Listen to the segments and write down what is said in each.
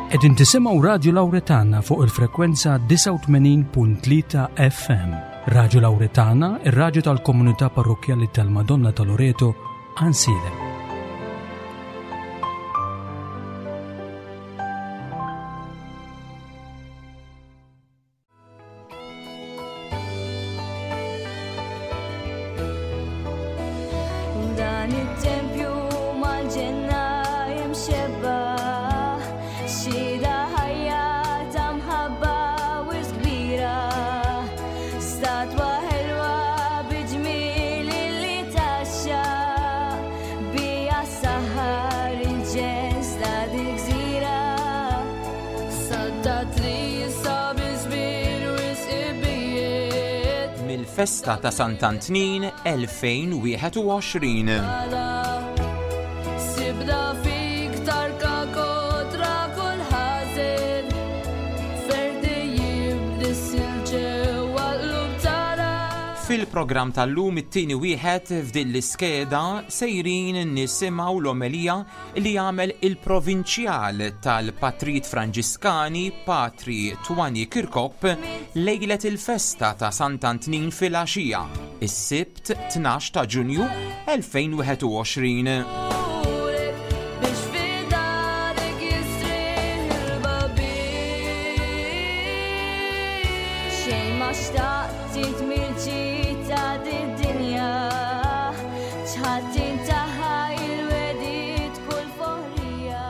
Qegħdin tisimgħu Radju Lawretana fuq il-frekwenza 89.3 FM. Radju Lawretana, ir-radju tal-Komunità Parrokjali tal-Madonna ta' Loreto, Ansilem. Dan it-tempju mal-ġenna jimxebba, xhieda ħajja ta' mħabba wis kbira, statwa ħelwa biġmiel li taxxa, bija saħar il-ġens ta' dik gżira, saddat li jisab iżbir wis ibijiet. Mill-festa ta' Sant'Antnin 2021. Sibda fik tarka kontra kull ħażin, ferdi jibdis il-ġewwa l-lub tara. Fil-programm tal-lum it-tieni wieħed f'din l-iskeda sejrin nisimgħu l-omelija li jagħmel il-provinċjal tal-Patrit Franġiskani Patri Twani Kirkop lejlet il-festa ta' Sant'Antnin fil-għaxija, is-Sibt 12 ta' Ġunju 2021. Biex fid-darek jistrieħ il-babin, xejn ma xtaqt titmil-ġid ta' din-dinja, ċħadd intaħħa il-wedid kull foħrija.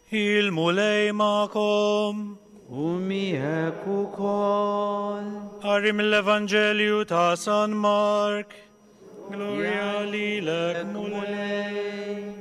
Il-mulej ma'kom. U miegħek ukoll. Qari mill-Evanġelju ta' San Mark. Glorja lilek mulej.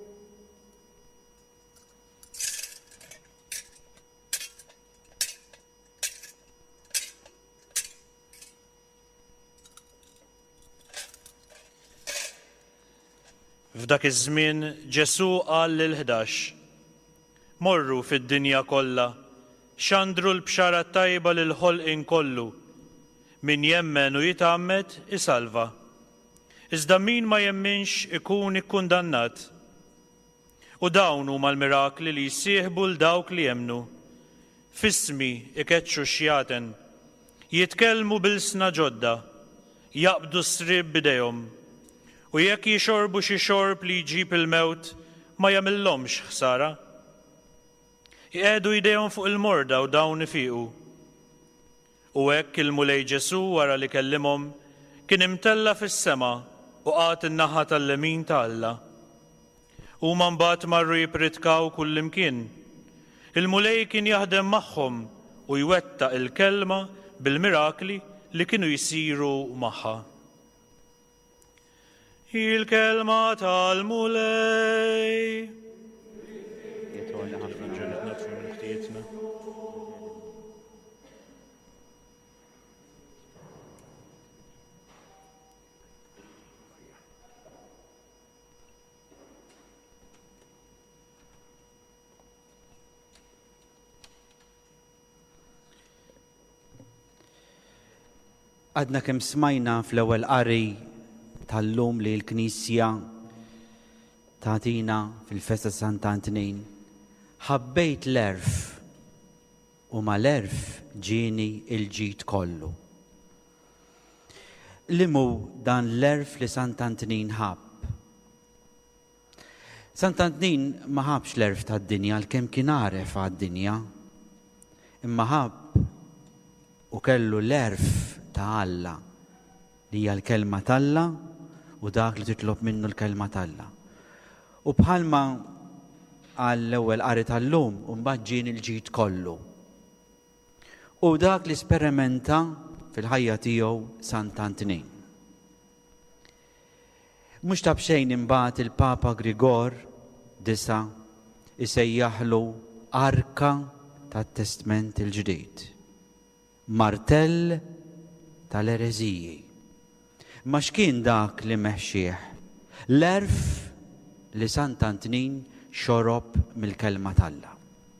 F'dak iż-żmien Ġesu qal lil-11: Morru fid-dinja kollha, xandru l-bxara tajba lil ħolqien kollu. Min jemmen u jitgħammed isalva. Iżda min ma jemminx ikun ikkundannat. U dawn huma l-mirakli li jsieħbu l dawk li jemnu. F'ismi ikeċċu xjaten, jitkellmu bil-sna ġodda, jaqbdu srib bidejhom. U jekk jixorbu xi xorb li jġib il-mewt, ma jagħmilhomx ħsara. Jqegħdu jdejhom fuq il-morda u dawn ifiqu. U hekk il-mulej Ġesu wara li kellimhom kien imtella fis-sema u qagħad in-naħa tal-lemin ta' Alla. Huma mbagħad marru jipritkaw kullimkien. Il-mulej kien jaħdem magħhom u jwettaq il-kelma bil-mirakli li kienu jsiru magħha. Il-kelma tal-mulej. Għadna kemm smajna fl-ewwel qari tal-lum li l-Knisja tagħtina fil-festa Sant'Antnin. Ħabbejt l-erf u mal-erf ġieni il-ġid kollu. Limu dan l-erf li Sant'Antnin ħabb. Sant'Antnin ma ħabx l-erf tad-dinja l-kemm kien għaref għad-dinja, imma ħabb u kellu l-erf ta' Alla li hija l-kelma t'Alla u dak li titlob minnu l-kelma t'Alla. U bħalma għall-ewwel qari tal-lum u mbagħad ġien il-ġid kollu. U dak li sperimenta fil-ħajja tiegħu Sant'Antnin. Mhux ta' bxejn imbagħad il-Papa Grigor disa isejjaħlu arka tat-Testament il-ġdid. Martell tal-ereżiji. Ma x'kien dak li meħxieħ? L-erf li Sant'Antnin xorob mill-kelma t'Alla.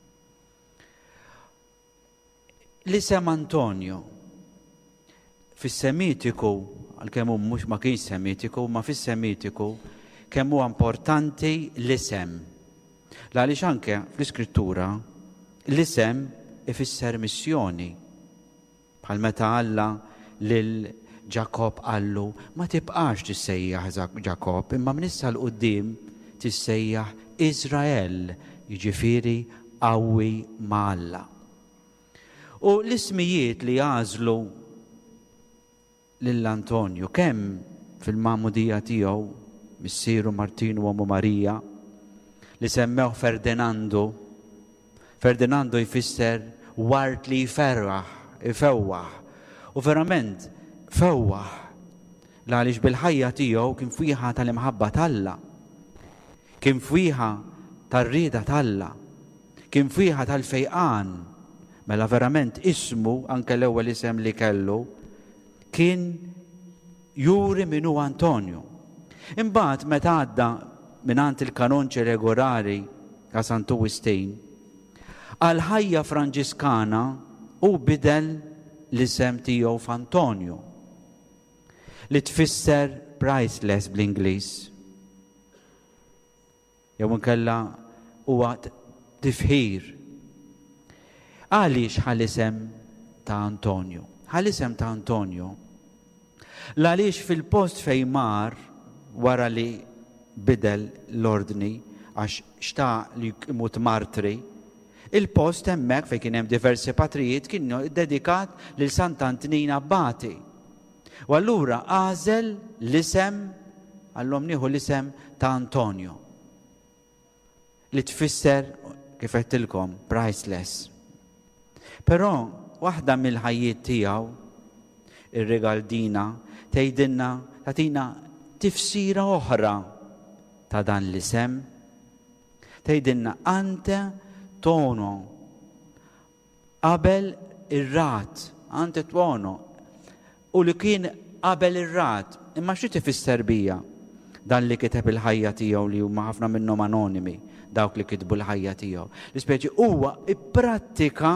L-isem Antonio fis-Semitiku, għalkemm hu mhux ma kienx Semitiku, ma fis-Semitiku kemm huwa importanti l-isem. Għaliex anke fl-Iskrittura l-isem ifisser missjoni. Bħal meta Alla lil Ġakob qallu ma tibqax tissejjaħ Ġakob, imma minn issa l-qudiem tissejjaħ Iżrael, jiġifieri qawwi ma' Alla. U l-ismijiet li għażlu lill-Antonju kemm fil-magħmudija tiegħu missieru Martinu u Marija li semmew Ferdinando. Ferdinando jfisser wart li jferraħ, ifewwaħ. U verament fewwaħ għaliex bil-ħajja tiegħu kien fwieħa tal-imħabba t'Alla, kien fwieħa tar-rieda t'Alla, kien fwieħa tal-fejqan. Mela verament ismu anke l-ewwel isem li kellu kien juri min hu Antonio. Imbagħad meta għadda mingħand il-kanonċe regolari ta' Sant'Ugustin għal ħajja Franġiskana u bidel l-isem tiegħu f'Antonio li tfisser priceless bl-Ingliż. Jew inkella huwa tifħir. Għaliex ħal-isem ta' Antonio? Ħal-isem ta' Antonio għaliex fil-post fejn mar wara li bidel l-ordni għax xtaq li jmut martri, il-post hemmhekk fejn kien hemm diversi patrijiet kienu dedikat lil Sant'Antnin Abbati. U allura għażel l-isem, għallhom nieħu l-isem ta' Antonio li tfisser kif qedtilkom priceless. Però waħda mill-ħajjiet tiegħu ir-regaldina tgħidilna tagħtina tifsira oħra ta' dan l-isem. Tgħidilna ante tono qabel ir-rat, ante tono u li kien qabel ir-rat. Imma xi tifisser bija dan li kiteb il-ħajja tiegħu li huma ħafna minnhom anonimi, dawk li kitbu l-ħajja tiegħu. L-ispeċi huwa ipprattika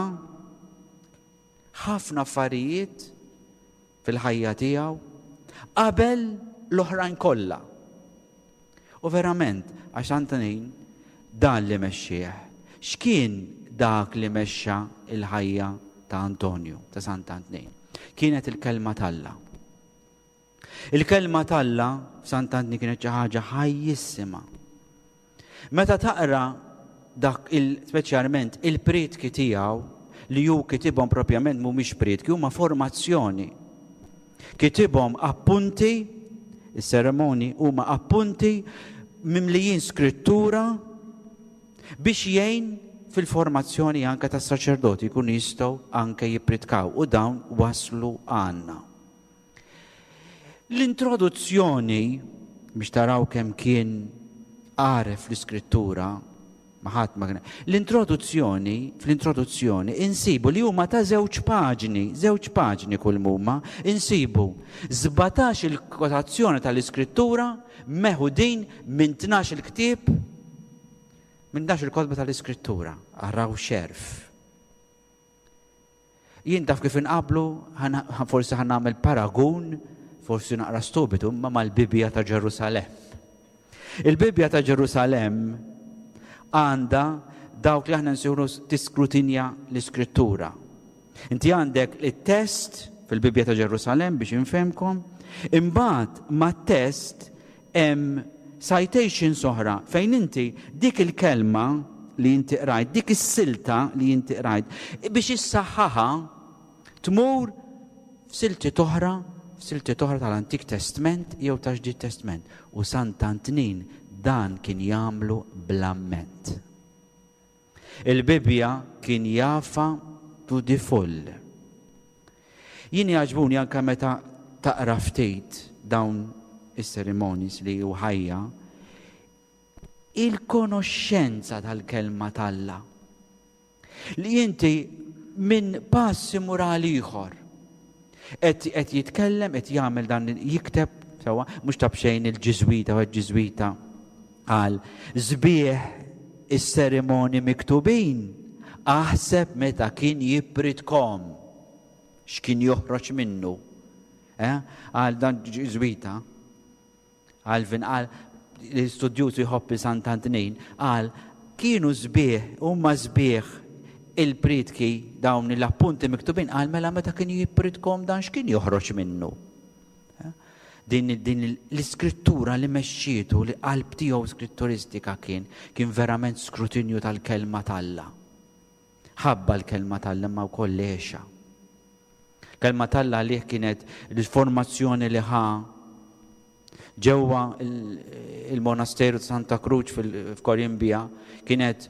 ħafna affarijiet fil-ħajja tiegħu qabel l-oħrajn kollha. U verament, għax Antonin dan li mexxih. X'kien dak li mexxa il-ħajja ta' Antonio, ta' Sant'Antonin? Kienet il-kelma t'Alla. Il-kelma t'Alla f'Sant'Antonin kienet xi ħaġa ħajjissima. Meta taqra dak speċjalment il-pritki tiegħu li hu kitibhom propjament mhumiex pritki, huma formazzjoni. Kitibhom appunti, is-seremoni huma appunti mimlijin skrittura biex jgħin fil-formazzjoni anke tas-saċerdoti jkunu jistgħu anke jippritkaw u dawn waslu għandna. L-introduzzjoni biex taraw kemm kien għaref l-iskrittura fl-introduzzjoni insibu li huma ta' żewġ paġni kull huma, insibu 17 il-kotazzjoni tal-iskrittura meħudin minn 12 il-ktieb, minn 12 il-kotba tal-iskrittura, araw xerf. Jien taf kif inqablu, forsi ħannagħmel paragun, forsi naqra stupidu, imma mal-Bibja ta' Ġerusalemm. Il-Bibja ta' Ġerusalemm għanda dawk li aħna nsejħu tiskrutinja l-iskrittura. Inti għandek il-test fil-Bibja ta' Ġerusalemm biex infhemkom, imbagħad mat-test hemm citation oħra fejn inti dik il-kelma li inti qrajt, dik is-silta li inti qrajt, biex issaħħaha tmur f'silti oħra tal-Antik Testament jew ta' Ġdid Testament. U Sant'Antonin dan kien jagħmlu bl-amment. Il-Bibja kien jafa to the full. Jien jagħġbuni anke meta taqra ftit dawn is-ceremonies li hu ħajja il-konoxxenza tal-kelma t'Alla. Li inti minn pass imur għal ieħor qed jitkellem, qed jagħmel dan jikteb sewwa mhux ta' bxejn il-Ġiżwita u l-Ġiżwita qal żbieħ is-seremoni miktubin aħseb meta kien jippritkom x'kien joħroġ minnu. Għal dan Ġiżwita qal l-istudjuż jħobbi Sant'Antonin qal kienu żbieħ huma żbieħ il-pritki dawn l-appunti miktubin qal mela meta kien jippritkom dan x'kien joħroġ minnu. Din l-iskrittura li mexxietu li qalb tiegħu skritturistika kien verament skrutinju tal-kelma t'Alla. Ħabba l-kelma t'Alla ma wkoll lexa. Kelma t'Alla għalih kienet l-formazzjoni li ħa ġewwa il-monasteru ta' Santa Cruz f'Korimbija kienet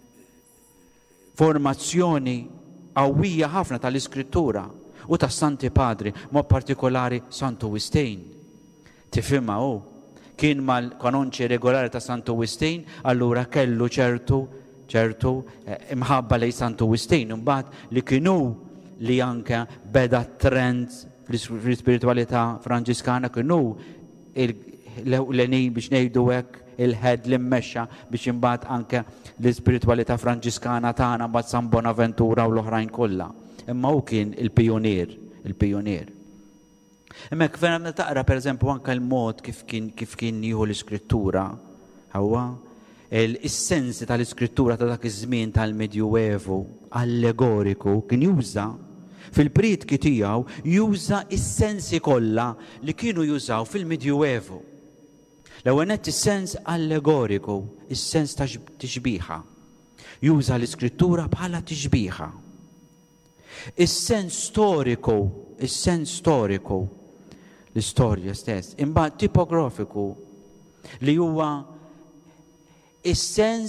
formazzjoni qawwija ħafna tal-iskrittura u tas-Santi Padri, mod partikolari Santu Wistin. Tifhimha hu kien mal-kanonċi regolari ta' Santu Wistin, allura kellu ċertu imħabba lejn Santu Wistin, imbagħad li kienu li anke beda trend fl-ispiritualità Franġiskana kienu l-għenin biex ngħidu hekk il-ħed li mmexxa biex imbagħad anke l-ispiritualità Franġiskana tagħna mbagħad San Bonaventura u l-oħrajn kollha. Imma hu kien il-pionier. Hemmhekk fejn taqra pereżempju anke l-mod kif kien jieħu l-iskrittura ħewwa is-sensi tal-iskrittura ta' dak iż-żmien tal-Medjuevu allegoriku kien juża fil-pritki tiegħu juża is-sensi kollha li kienu jużaw fil-Medjuevu. L-ewwel nett is-sens allegoriku, is-sens ta' tixbiħa. Juża l-iskrittura bħala tixbiħa. Is-sens storiku, l-istorja stess, imbagħad tipografiku li huwa is-sens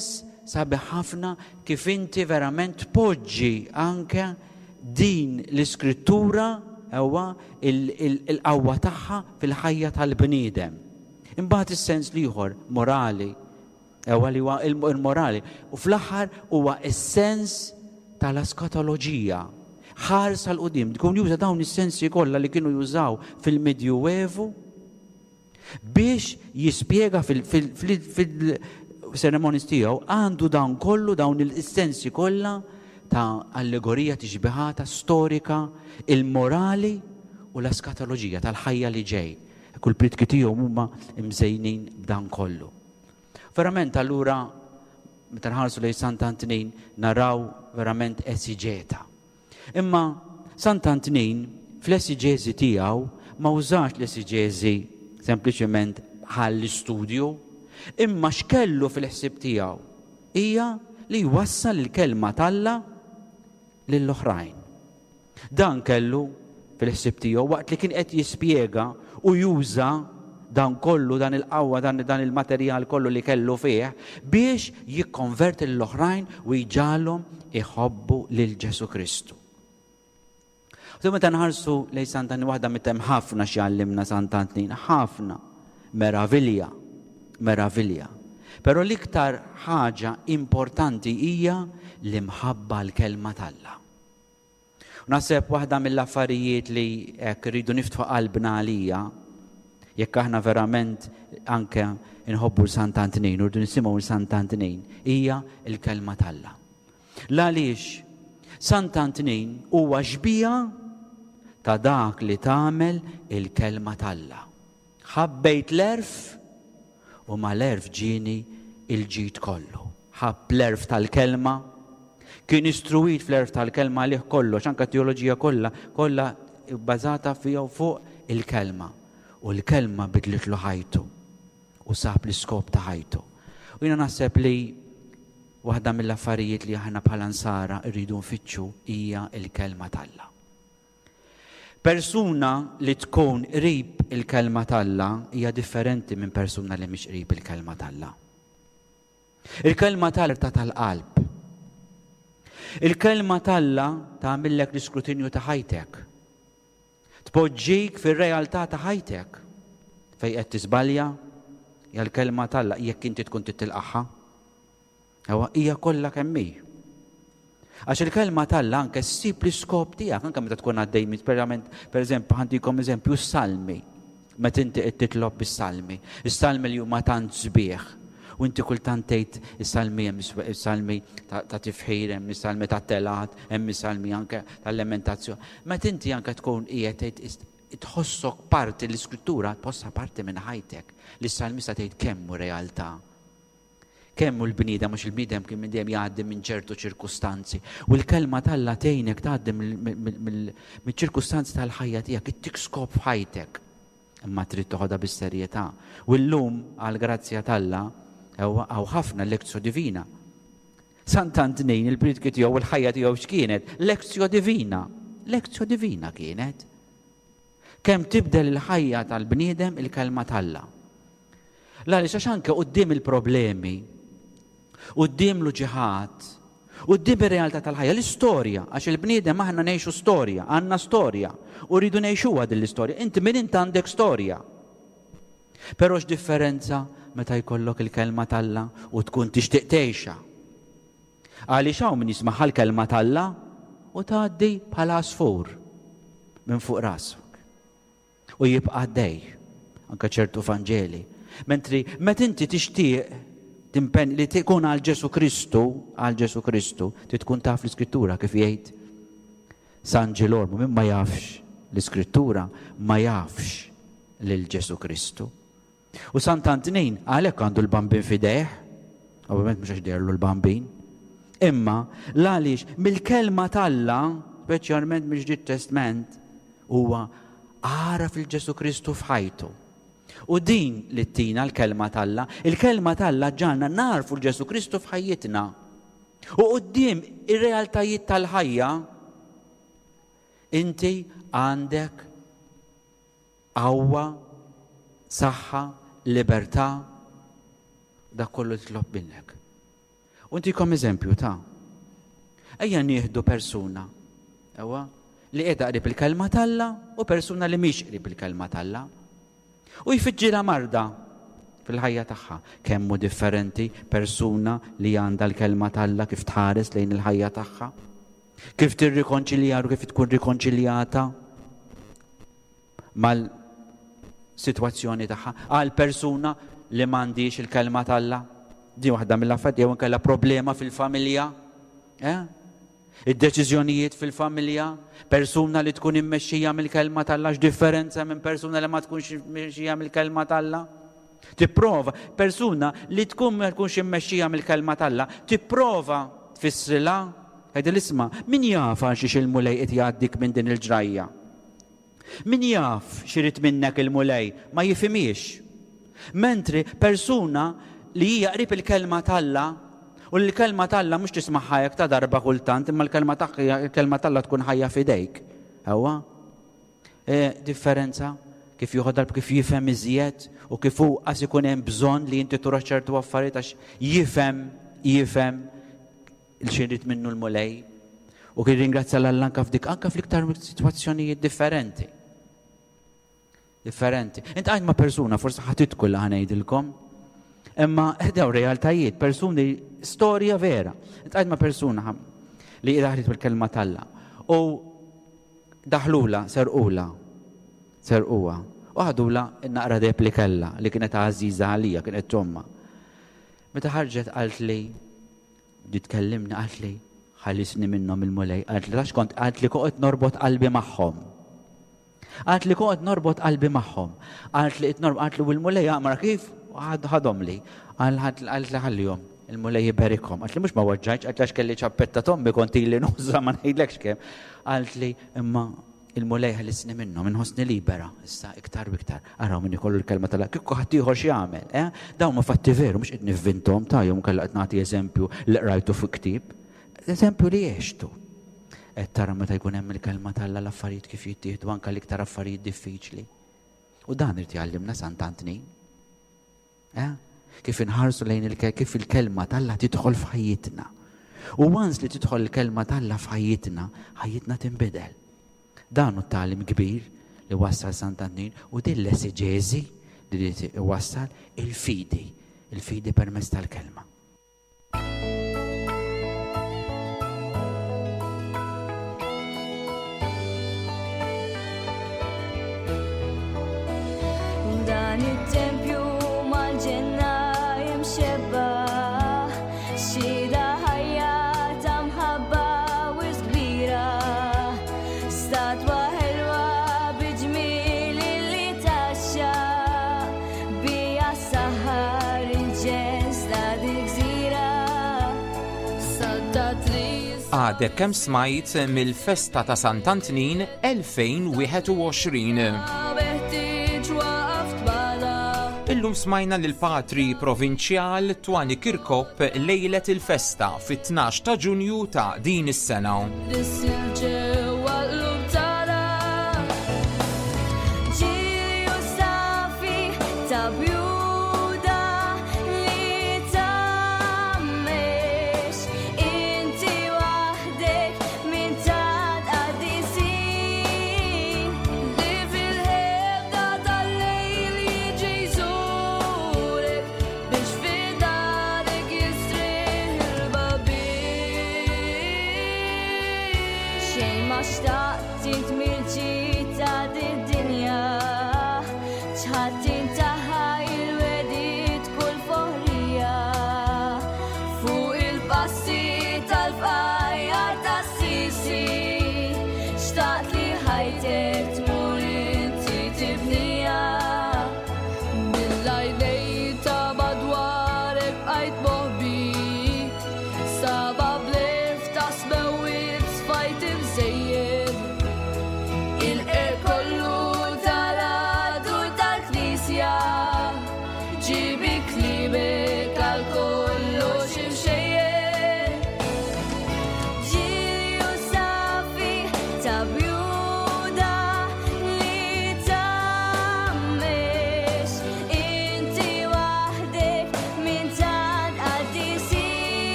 sabi ħafna kif inti verament poġġi anke din l-iskrittura huwa il-qawwa tagħha fil-ħajja tal-bniedem. Imbagħad is-sens ieħor morali huwa li huwa il-morali u fl-aħħar huwa is-sens tal-eskatoloġija. Ħares għal qudiem tkun juża dawn is-sensi kollha li kienu jużaw fil-Medjuevu biex jispjega fil-seremonies tiegħu għandu dawn kollu dawn il-sensi kollha ta' allegorija tixbiħata storika, il-morali u l-eskatoloġija tal-ħajja li ġej. Kull pritki tiegħu huma mżejnin b'dan kollu. Verament allura meta nħarsu lejn Sant'Antnin naraw verament esiġeta. Imma Sant'Antnin fl-esiġeżi tiegħu ma użax l-esiġeżi sempliċement ħall-istudju, imma x'kellu fil-ħsieb tiegħu hija li jwassal il-kelma talla lill-oħrajn. Dan kellu fil-ħsieb tiegħu waqt li kien qed jispjega u juża dan kollu, dan il-qawwa, dan il-materjal kollu li kellu fih biex jikkonverti l-oħrajn u jġalhom iħobbu lil Ġesu Kristu. Meta nħarsu lejn Sant'Antnin waħda mitem ħafna x'jallimna Sant'Antnin, ħafna meravilja. Però l-iktar ħaġa importanti hija l-imħabba l-kelma talla. Naħseb waħda mill-affarijiet li hekk rridu niftħu qalbna għalija jekk aħna verament anke inħobbu l-Sant'Antnin, urdu nisimgħu l-Sant'Antnin, hija l-kelma talla. Għaliex Sant'Antnin huwa xbija ta' dak li tagħmel il-kelma talla. Ħabbejt l-erf u ma l-erf ġieni il-ġid kollu. Ħabb l-erf tal-kelma, kien istruit fl-erf tal-kelma għalih kollox, anke teoloġija kollha bbażata fiha fuq il-kelma. U l-kelma bidlitlu ħajtu u sab l-iskop ta' ħajtu. U jiena naħseb li waħda mill-affarijiet li aħna bħala nsara rridu nfittxu hija l-kelma talla. Persuna li tkun qrib il-kelma talla hija differenti minn persuna li mhix qrib il-kelma talla. Il-kelma talla tal-qalb. Il-kelma talla tagħmillek l-iskrutinju ta' ħajtek. Tpoġġik fir-realtà ta' ħajtek. Fejn qed tiżbalja hija l-kelma talla jekk inti tkun titilqaħħa. Hija kollha kemm hi. Għax il-kelma talla anke ssib l-iskop tiegħek anke meta tkun għaddej pereżempju ħantikom eżempju s-salmi. Meta inti qed titlob bis-salmi. Is-salmi li huma tant sbieħ. U inti kultant tgħid is-salmi hemm is-salmi ta' tifħir, hemm is-salmi ta' telat, hemm is-salmi anke tal-lamentazzjoni. Meta inti anke tkun qiegħed tgħid tħossok parti l-iskrittura tħossha parti minn ħajtek. L-salmista tgħid kemm hu realtà. Kemm hu l-bniedem mhux il-bniedem kien dejjem jgħaddi minn ċertu ċirkustanzi. U l-kelma talla tgħinek tgħaddi mill-ċirkustanzi tal-ħajja tiegħek, ittik skop f'ħajtek. Imma trid toħodha bis-serjetà. U llum għall-grazzja talla hawn ħafna lezzju divina. Sant'Antnin il-pritki tiegħu u l-ħajja tiegħu x'kienet? Lezzju divina. Lezzju divina kienet. Kemm tibdel il-ħajja tal-bniedem il-kelma talla. Għaliex għax anke quddiem il-problemi, quddiem l-ġihad, quddiem ir-realtà tal-ħajja, l-istorja, għax il-bniedem aħna ngħixu storja, għandna storja, u rridu ngħixuha din l-istorja. Inti min inti għandek storja. Però x'differenza meta jkollok il-kelma talla u tkun tixtieq tgħixha. Għaliex hawn min jisma' l-kelma talla u tgħaddi bħala għasfur minn fuq rasuk. U jibqa' għaddej anke ċertu Vanġeli. Mentri meta inti tixtieq timpen li tkun għal Ġesu Kristu, tkun taf l-Iskrittura kif jgħid San Ġilormu, min ma jafx l-Iskrittura ma jafx lil Ġesu Kristu. U Sant'Antnin għalhekk għandu l-bambin fidejh, ovvjament mhux għax derlu l-bambin, imma għaliex mill-kelma talla, speċjalment mill-Ġdid Testament, huwa għara fil-Ġesu Kristu f'ħajtu. U din li tina l-kelma talla, il-kelma talla ġanna narfu l-Ġesu Kristu f'ħajjitna. U quddiem ir-realtajiet tal-ħajja, inti għandek qawwa, saħħa, libertà, da kollu titlob minnek. Untikom eżempju ta' ejja nieħdu persuna li qiegħda qrib il-kelma talla u persuna li mhix qrib il-kelma talla. U jfiġġilha marda fil-ħajja tagħha. Kemm hu differenti persuna li għandha l-kelma talla kif tħares lejn il-ħajja tagħha, kif tirrikonċiljar u kif tkun rikonċiljata mal-sitwazzjoni tagħha għal persuna li m'għandix il-kelma talla. Di waħda mill-affarijiet jew inkella problema fil-familja. Id-deċiżjonijiet fil-familja, persuna li tkun immexxija mill-kelma talla x'differenza minn persuna li ma tkunx immexxija mill-kelma talla. Tipprova persuna li tkun ma tkunx immexxija mill-kelma talla, tipprova tfissrilha ħed l-isma' min jaf għal xiex il-mulej qed jgħaddik minn din il-ġrajja. Min jaf x'irid minnek il-mulej ma jifhimiex. Mentri persuna li hija qrib il-kelma talla u l-kelma talla mhux tisma'ha jekk ta' darba kultant, imma l-kelma talla tkun ħajja f'idejk. Ewwa? Differenza kif joħodha kif jifhem iżjed u kif hu qas ikun hemm bżonn li inti toroħ ċertu affarijiet għax jifhem il-xirrit minnu l-mulej u kien ringrazzja l-Alla anke fl-iktar sitwazzjonijiet differenti. Int għajt ma' persuna forsi ħatidkul ħanejdilkom. Imma daw realtajiet, persuni, storja vera. Għajt ma' persuna li daħlit bil-kelma talla. U daħlula, serquwa. U ħadula naqra depli kella li kienet għaziza għalija, kienet ġomma. Meta ħarġet għalt li, tkellimni għalt li, ħallisni minnom il-mulej, għalt li koqt norbot qalbi maħħom. Għalt li koqt norbot qalbi maħħom. Għalt li il-mulej għamra kif? ħadhom li, għalt li ħallihom, il-mulej jiberikhom. Għalt li mhux ma waġġajtx, għalt li kelli ċappetta tombi konti li nuża ma ngħidlekx kemm. Għalt li imma il-mulej ħallisni minnhom, inħossni libera, issa iktar biktar. Araw min ikollu l-kelma tagħha kieku ħadd ieħor x'jagħmel, dawn ma fatti veru mhux qed nivvintom tajhom kellha qed nagħti eżempju li qrajtu fi ktieb. Eżempju li jgħixtu. Qed tara meta jkun hemm il-kelma tagħha l-affarijiet kif jittieħdu anke l-iktar affarijiet diffiċli. U dan irid jgħallimna Sant'Antnin. Kif inħarsu lejn kif il-kelma talla tidħol f'ħajjitna. U once li tidħol il-kelma talla f'ħajjitna, ħajjitna tinbidel. Dan hu tagħlim kbir li wassal Sant'Antnin u din l-eseġeżi li wassal il-fidi permezz tal-kelma. Dan it-tempju mal-ġenna imxebba, xhieda ħajja ta' mħabba wis kbira, statwa ħelwa biġmiel li taxxa bija saħar il-ġens ta' dik-gżira. Għadek kemm smajt mill-festa ta' Sant'Antnin 2021. Illum smajna lill-Patri Provinċjal Twani Kirkop lejlet il-festa fit-12 ta' Ġunju ta' din is-sena.